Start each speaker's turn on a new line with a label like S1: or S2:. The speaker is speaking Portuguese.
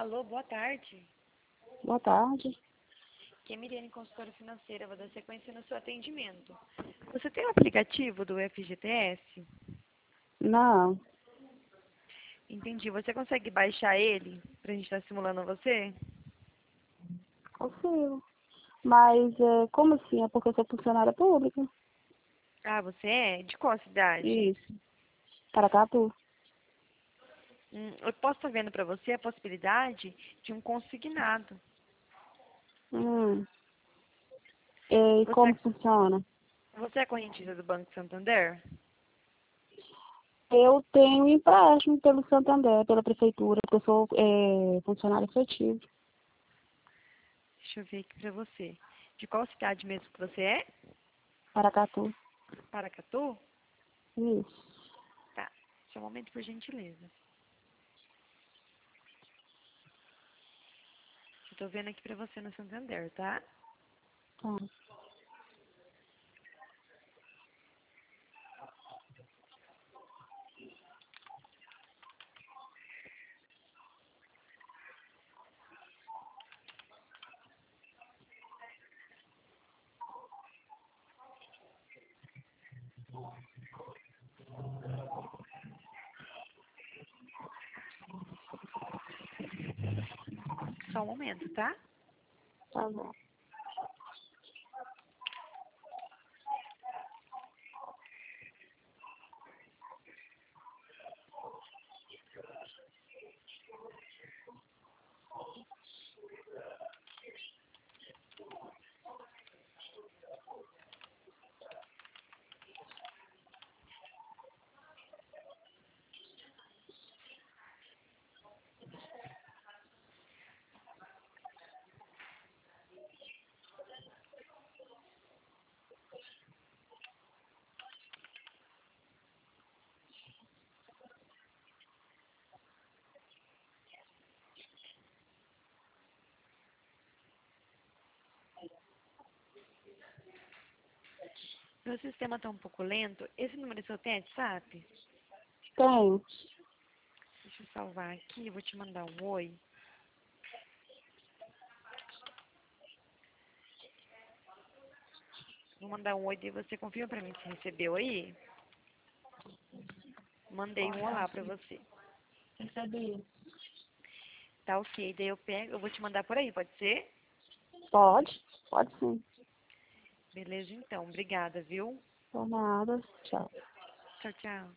S1: Alô, boa tarde.
S2: Boa tarde.
S1: Aqui é Miriane, consultora financeira. Vou dar sequência no seu atendimento. Você tem o aplicativo do FGTS?
S2: Não,
S1: Entendi. Você consegue baixar ele pra gente estar simulando você?
S2: consigo. Mas como assim? É porque eu sou funcionária pública?
S1: Ah, você é? De qual cidade?
S2: Isso. Paracatu.
S1: Eu posso estar vendo pra você a possibilidade de um consignado.
S2: Hum. E
S1: Você,
S2: como funciona?
S1: você é correntista do Banco Santander?
S2: Eu tenho empréstimo pelo Santander, pela prefeitura, porque eu sou funcionária efetiva.
S1: Deixa eu ver aqui pra você. De qual cidade mesmo que você é?
S2: Paracatu.
S1: Paracatu?
S2: Isso.
S1: Tá. Só um momento, por gentileza. Eu tô vendo aqui pra você no Santander, tá?
S2: Tá.
S1: Só um momento, tá?
S2: Tá bom.
S1: Meu sistema tá um pouco lento. Esse número seu tem WhatsApp?
S2: Tenho.
S1: Deixa eu salvar aqui, eu vou te mandar um oi. Vou mandar um oi e você confirma pra mim se recebeu aí? Mandei um olá pra você.
S2: Recebi.
S1: Tá ok, daí eu vou te mandar por aí, pode ser?
S2: Pode? Pode sim.
S1: Beleza então, obrigada, viu?
S2: Por nada. Tchau.
S1: Tchau, tchau.